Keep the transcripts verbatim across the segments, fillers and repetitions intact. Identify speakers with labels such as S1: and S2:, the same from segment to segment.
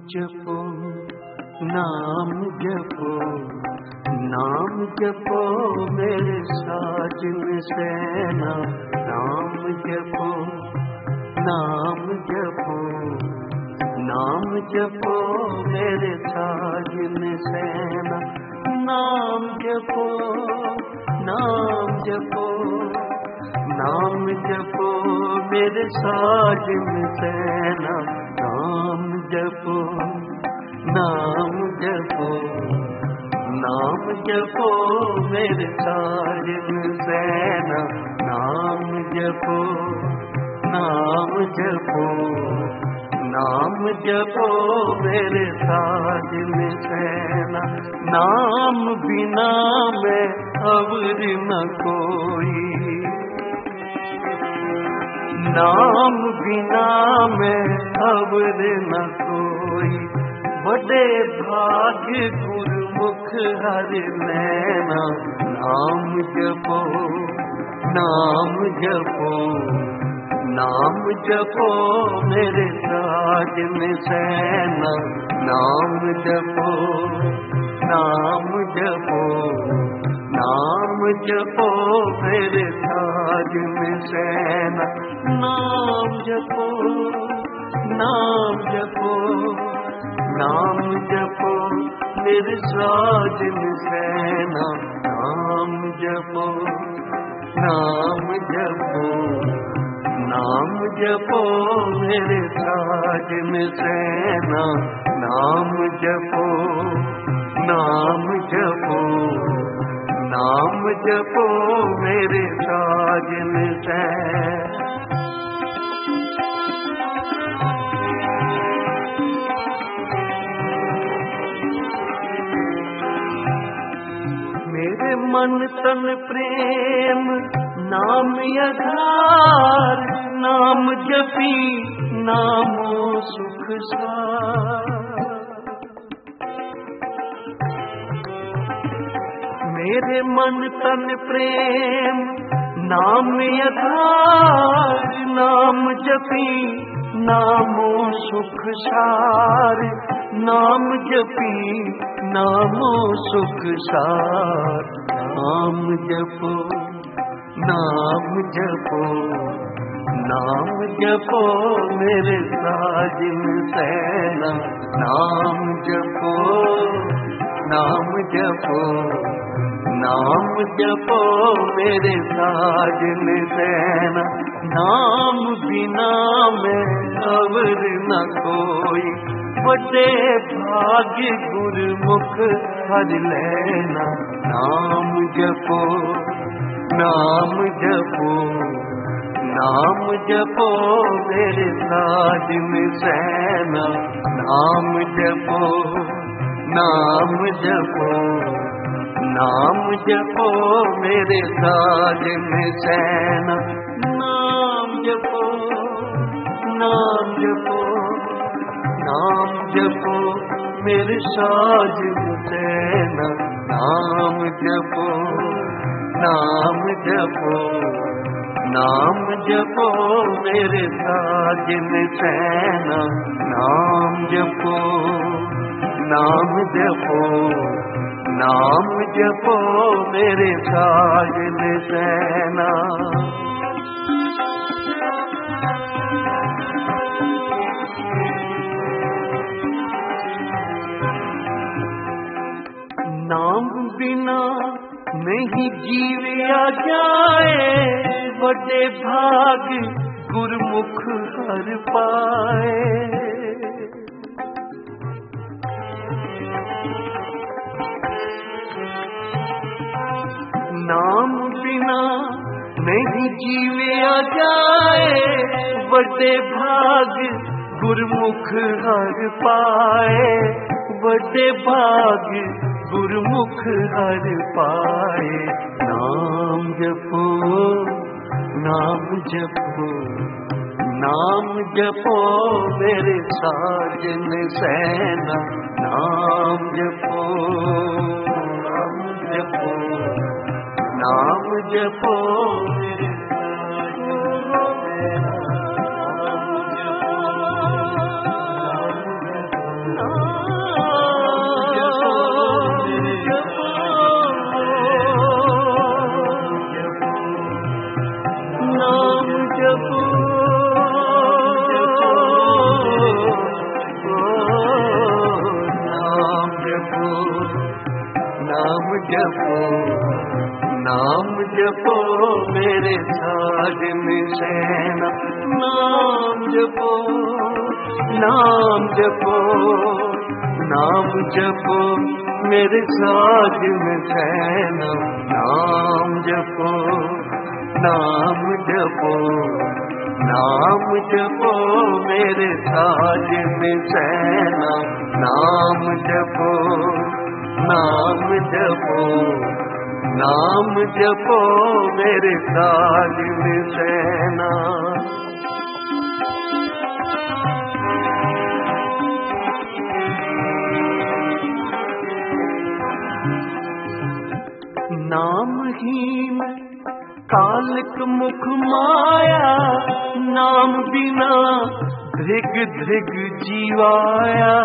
S1: जपो नाम जपो नाम जपो मेरे साजन सैना। नाम जपो नाम जपो नाम जपो मेरे साजन सैना। नाम जपो नाम जपो नाम जपो मेरे साजन सैना। नाम जपो नाम जपो नाम जपो मेरे साजन सैना। नाम जपो नाम जपो नाम जपो मेरे साजन सैना। नाम बिना मैं अवर न कोई, नाम बिना मैं अवर न कोई। बड़े भाग्य गुरमुख हर नैना। नाम जपो नाम जपो नाम जपो मेरे साजन सैना। नाम जपो नाम जपो नाम जपो मेरे साजन सैना। नाम जपो नाम जपो नाम जपो मेरे साजन सैना। नाम जपो नाम जपो नाम जपो मेरे साजन सैना। नाम जपो नाम जपो नाम जपो मेरे साजन सैना। मेरे मन तन प्रेम नाम आधार। नाम जपी नामो सुख सार। मेरे मन तन प्रेम नाम आधार। नाम जपी नामो सुख सार। नाम जपी नामो सुख सार। नाम जपो नाम जपो नाम जपो मेरे साजन सैना। नाम जपो नाम जपो नाम जपो मेरे साजन सैना। नाम बिना मैं अवर न कोई। बड़े भाग्य गुरमुख हर लेना। नाम जपो नाम जपो नाम जपो मेरे साजन सैना। नाम जपो नाम जपो नाम जपो मेरे साजन सैना। नाम जपो नाम जपो नाम जपो मेरे साजन सैना। नाम जपो नाम जपो नाम जपो मेरे साजन सैना। नाम जपो नाम जपो नाम जपो मेरे साजन सैना। नाम बिना नहीं जीविया जाए। बड़े भाग गुरमुख हर पाए। नाम बिना नहीं जीविया जाए। बड़े भाग गुरमुख हर पाए। बड़े भाग गुरमुख हर पाए। नाम जपो नाम जपो नाम जपो मेरे साजन सैना। नाम जपो नाम जपो नाम जपो मेरे साजन सैना। नाम जपो नाम जपो मेरे साजन सैना नाम जपो नाम जपो नाम जपो मेरे साजन सैना नाम जपो नाम जपो नाम जपो मेरे साजन सैना। नामहीन कालिक मुख माया नाम बिना ध्रिग ध्रिग जीवाया।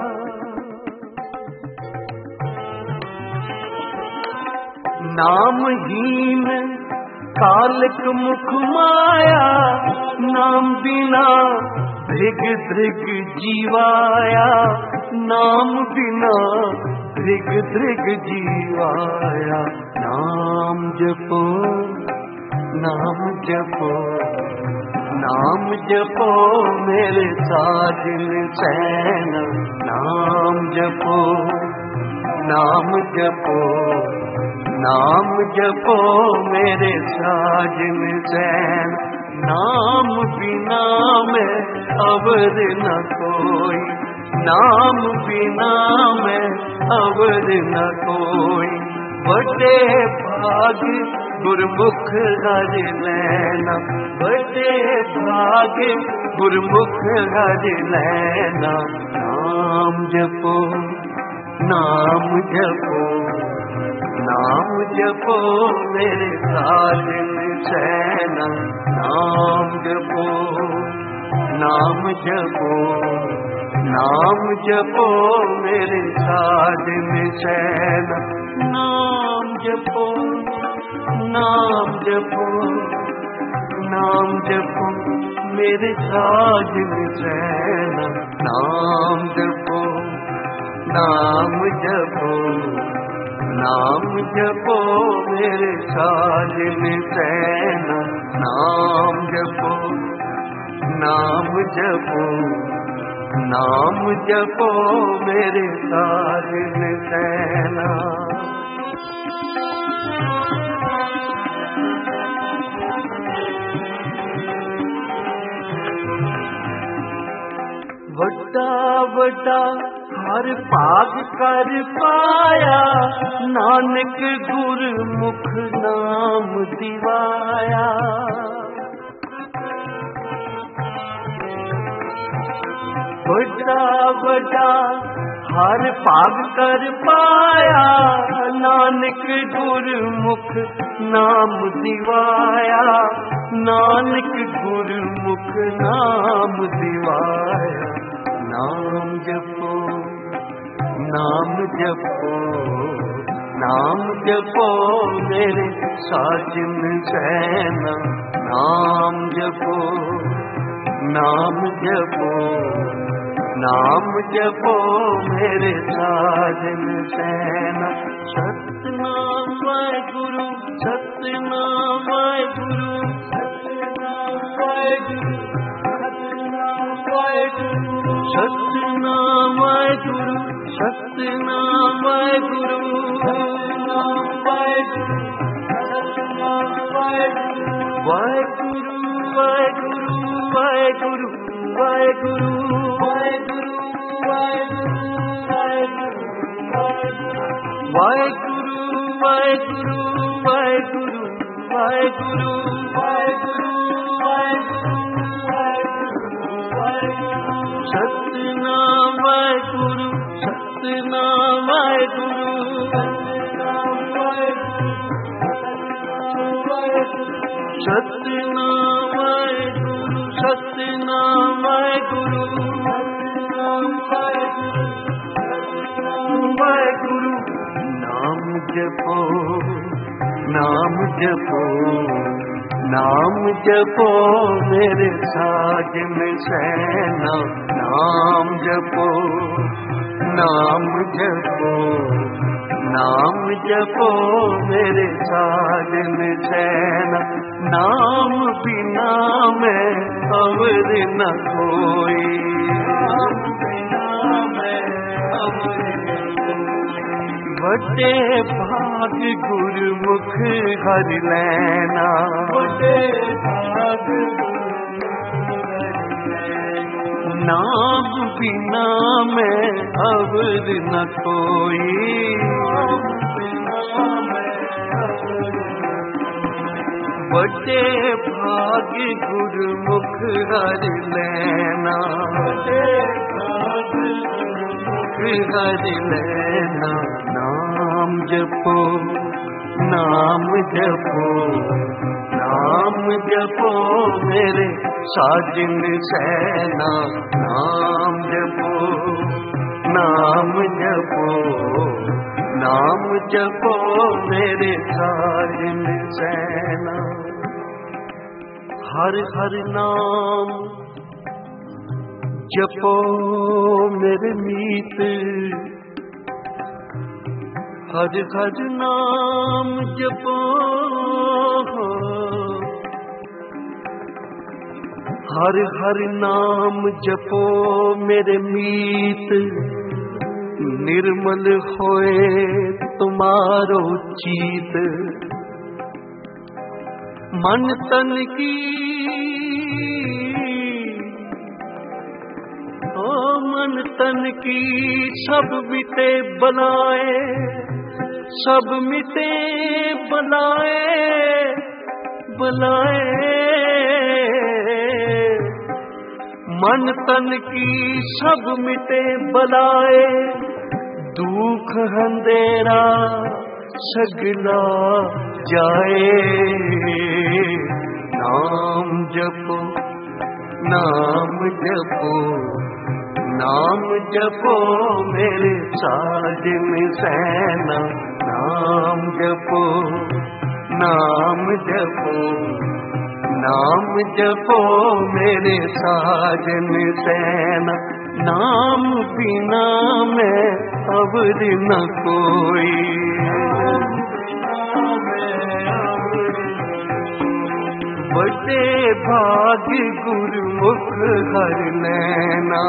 S1: नामहीन कालिक मुख माया नाम बिना ध्रिग ध्रिग जीवाया। नाम बिना ध्रिग ध्रिग जीवाया। नाम जपो नाम जपो नाम जपो मेरे साजन सैना नाम जपो नाम जपो नाम जपो मेरे साजन सैना। नाम बिना मैं अवर न कोई नाम बिना मैं अवर न कोई। बड़े भाग गुरमुख हर लैना बड़े भाग गुरमुख हर लैना। नाम जपो नाम जपो नाम जपो मेरे साजन सैना नाम जपो नाम जपो नाम जपो मेरे साजन सैना। नाम जपो नाम जपो नाम जपो मेरे साजन सैना नाम जपो नाम जपो नाम जपो मेरे साजन सैना नाम जपो नाम जपो नाम जपो मेरे साजन सैना। वड्डा वड्डा हर भाग कर पाया नानक गुरमुख नाम दिवाया। वड्डा वड्डा हर भाग कर पाया नानक गुरमुख नाम दिवाया। नानक गुरमुख नाम दिवाया। नाम जपो नाम जपो नाम जपो मेरे साजन सैना नाम जपो नाम जपो नाम जपो मेरे साजन सैना। सतनाम वाहेगुरु सतनाम वाहेगुरु सतनाम वाहेगुरु सतनाम वाहेगुरु सतनाम वाहेगुरु वाहेगुरु वाहेगुरु वाहेगुरु वाहेगुरु वाहेगुरु वाहेगुरु वाहेगुरु वाहेगुरु वाहेगुरु सतनाम वाहेगुरु सतनाम वाहेगुरु सतनाम वाहेगुरु सतनाम वाहेगुरु वाहेगुरु। नाम जपो नाम जपो नाम जपो मेरे साजन सैना नाम जपो नाम जपो नाम जपो मेरे साजन सैना। नाम बिना मैं अवर न कोई, नाम बिना मैं अवर न कोई। बड़े भाग गुरमुख हर लेना, बड़े भाग नाम बिना मैं अवर न कोई, नाम बिना मैं अवर बड़े भाग गुरमुख हर लेना, बड़े भाग गुरमुख हर लेना। नाम जपो नाम जपो नाम जपो मेरे साजन सैना, नाम जपो नाम जपो नाम जपो मेरे साजन सैना। हर हर नाम जपो मेरे मीत, हर हर नाम जपो, हर हर नाम जपो मेरे मीत। निर्मल होए तुम्हारो चीत, मन तन की ओ मन तन की सब मिटे बनाए, सब मिटे बनाए बनाए। मन तन की सब मिटे बनाए, दुख अंधेरा सगला जाए। नाम जपो नाम जपो नाम जपो मेरे साजन सैना, नाम जपो नाम जपो नाम जपो मेरे साजन सैना। नाम बिना मैं अवर न कोई, बड़े भाग गुरमुख हर लेना,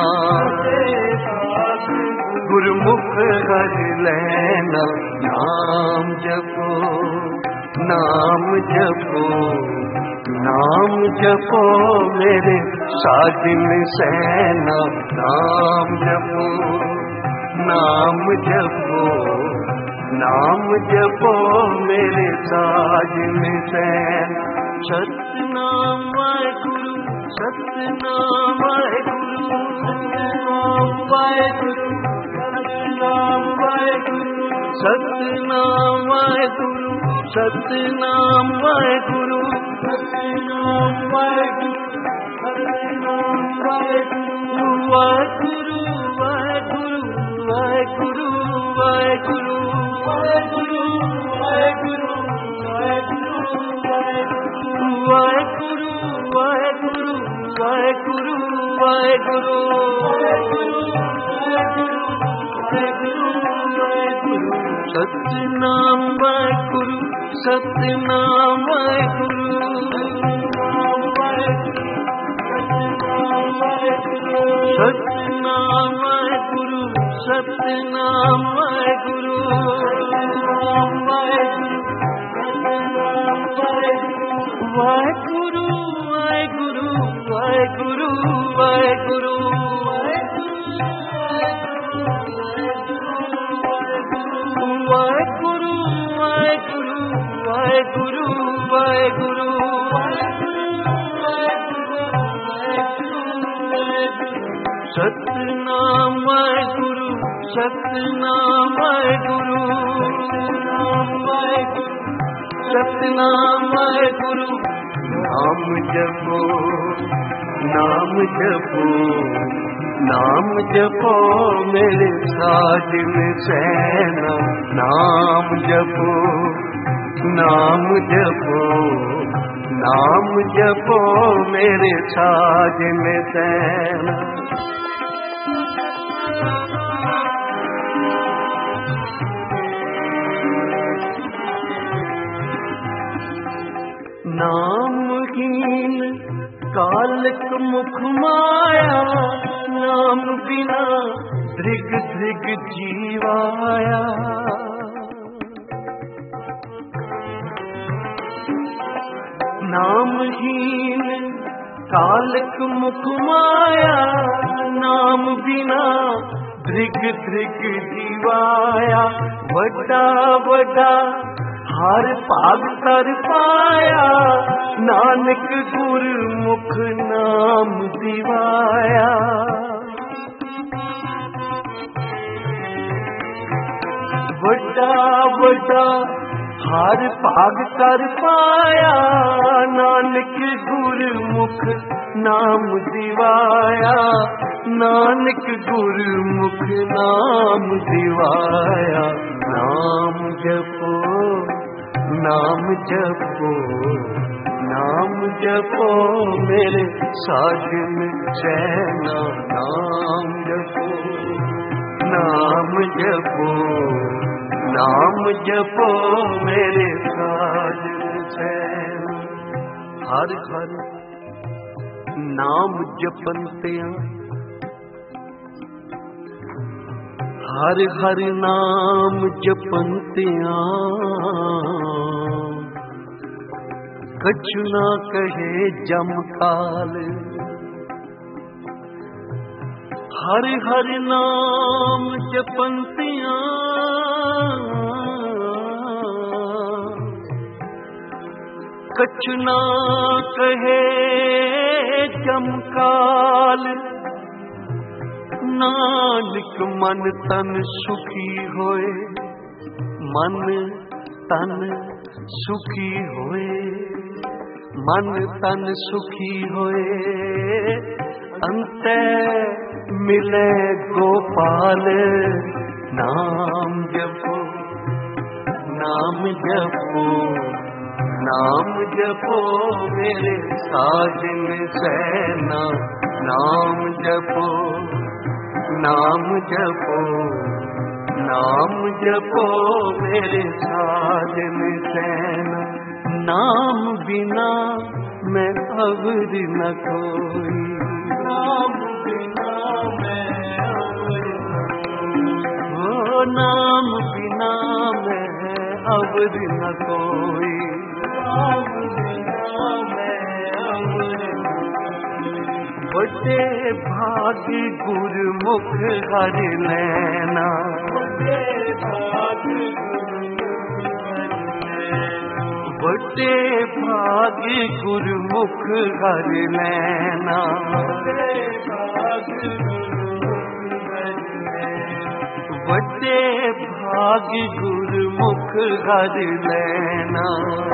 S1: गुरमुख हर लेना। नाम जपो नाम जपो नाम जपो मेरे साजन सैना, नाम जपो नाम जपो नाम जपो मेरे साजन सैना। सतनाम वाहेगुरु सतनाम वाहेगुरु सतनाम वाहेगुरु सतनाम वाहेगुरु सतनाम वाहेगुरु सतनाम वाहेगुरु सतनाम वाहेगुरु वाहेगुरु वाहेगुरु वाहेगुरु वाहेगुरु वाहेगुरु वाहेगुरु वाहेगुरु वाहेगुरु वाहेगुरु वाहेगुरु। सतनाम वाहेगुरु सतनाम वाहेगुरु सतनाम वाहेगुरु सतनाम वाहेगुरु वाहेगुरु वाहेगुरु वाहेगुरु वाहेगुरु वाहेगुरु वाहेगुरु वाहेगुरु वाहेगुरु। सतनाम वाहेगुरु सतनाम वाहेगुरु सतनाम वाहेगुरु। नाम जपो नाम जपो नाम जपो मेरे साजन सैना, नाम जपो नाम जपो नाम जपो मेरे साजन सैना। नाम मुख माया, नाम बिना धृग धृग जीवाया। नामहीन कालक मुख माया, नाम बिना धृग धृग जीवाया। बड़ा बड़ा हर भाग कर पाया, नानक गुरमुख नाम दिवाया। बड़ा बड़ा हर भाग कर पाया, नानक गुरमुख नाम दिवाया। नानक गुरमुख नाम दिवाया। नाम जपो नाम जपो नाम जपो मेरे साजन चैना। नाम जपो नाम जपो नाम जपो मेरे साजन चैना। हर हर नाम जपनतियां, हर हर नाम जपनतियां, कछु ना कहे जमकाल। हर हर नाम जपनतियां, कछु ना कहे जमकाल। नानक मन तन सुखी होए, मन तन सुखी होए, मन तन सुखी होए। अंते मिले गोपाल। नाम जपो नाम जपो नाम जपो मेरे साजन सैना। नाम जपो नाम जपो नाम जपो मेरे साजन सैना। नाम बिना मैं अवर न कोई, नाम बिना मैं अवर न कोई। ओ नाम बिना मैं अवर न कोई, नाम बिना मैं अवर न कोई। बड़े भाग्य गुरमुख हर लेना, बड़े भाग्य बड़े भाग्य गुरमुख हर लेना। बड़े भाग्य गुरमुख हर लेना,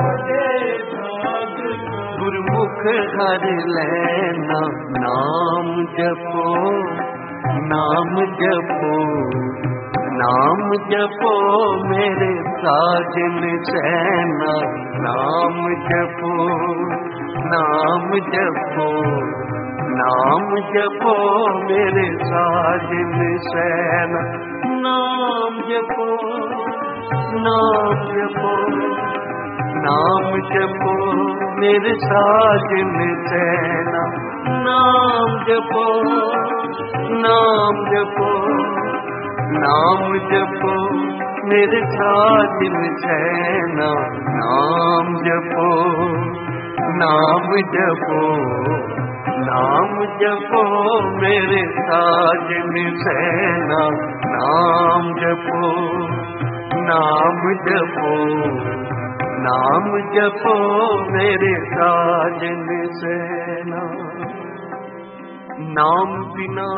S1: गुरमुख हर लेना। नाम जपो नाम जपो नाम जपो मेरे साजन सैना। नाम जपो नाम जपो नाम जपो मेरे साजन सैना। नाम जपो नाम जपो नाम जपो मेरे साजन सैना। नाम जपो नाम जपो नाम जपो मेरे साजन सैना। नाम जपो नाम जपो नाम जपो मेरे साजन सैना। नाम जपो नाम जपो नाम जपो मेरे साजन सैना। नाम बिना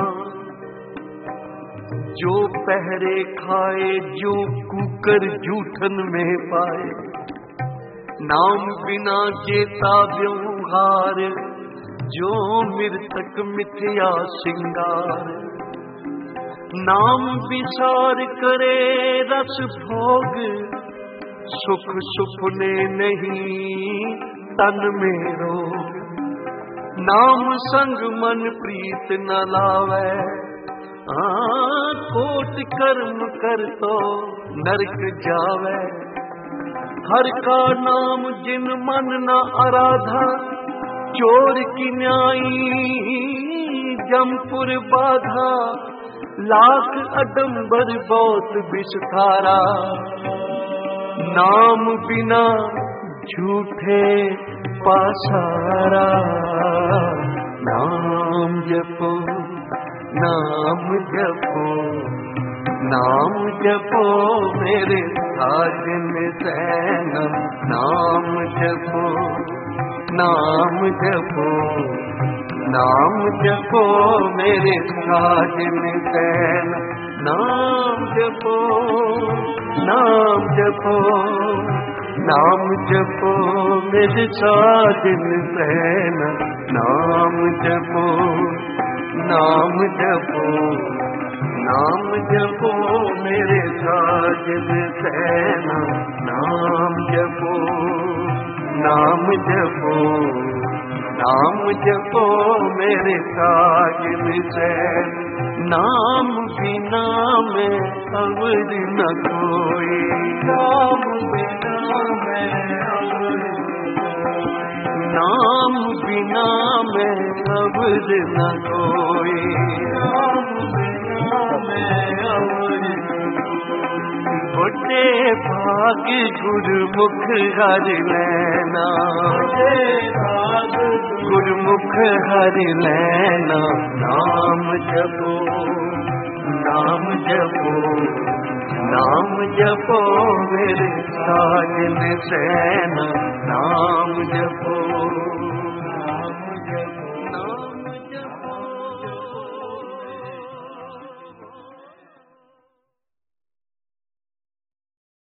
S1: जो पहरे खाए, जो कुकर जूठन में पाए। नाम बिना जेता व्यवहार, जो मृतक मिथ्या सिंगार। नाम विसार करे रस भोग, सुख सुपने नहीं तन में रोग। नाम संग मन प्रीत न लावे, आ कोट कर्म कर तो नरक जावे। हर का नाम जिन मन न आराधा, चोर की न्यायी जमपुर बाधा, लाख अडंबर बहुत विस्तारा। नाम बिना झूठे पासारा, नाम जपो नाम जपो नाम जपो मेरे साजन सैनम। नाम जपो नाम जपो नाम जपो मेरे साजन सैनम। नाम जपो नाम जपो नाम जपो मेरे साजन सैनम। नाम जपो नाम जपो नाम जपो मेरे साजन सैनम। नाम जपो नाम जपो नाम जपो मेरे साजन सैनम। नाम बिना मैं अवर न कोई, नाम बिना मैं अवर नाम बिना मैं अवर न कोई, नाम बिना मैं अवर बड़े भाग गुरमुख हर लेना, गुरमुख हर लेना। नाम जपो नाम जपो नाम जपो मेरे साजन सैनम। नाम जपो